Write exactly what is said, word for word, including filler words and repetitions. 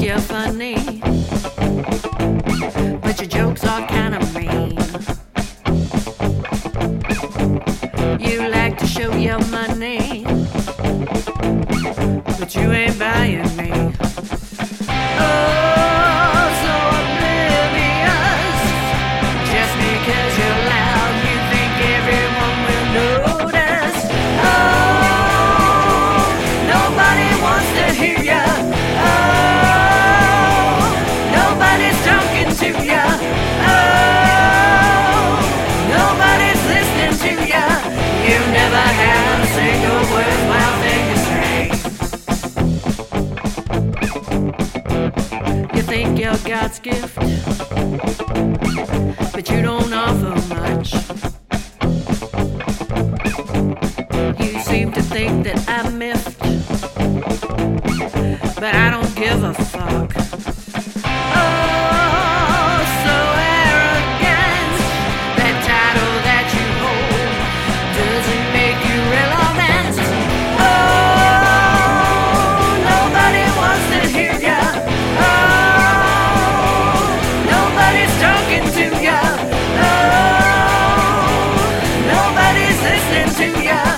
you're funny, but your jokes are kinda mean. You like to show your money, but you ain't buying me. Oh, so oblivious. Just because you're loud, you think everyone will notice. Oh, nobody wants to hear ya. Oh, nobody's talking to ya. Oh, nobody's listening to ya. You never have a single worthwhile thing to say. You think you're God's gift, but you don't offer much. You seem to think that I'm miffed, but I don't give a fuck. Oh, so arrogant, that title that you hold doesn't make you relevant. Oh, nobody wants to hear ya. Oh, nobody's talking to ya. Oh, nobody's listening to ya.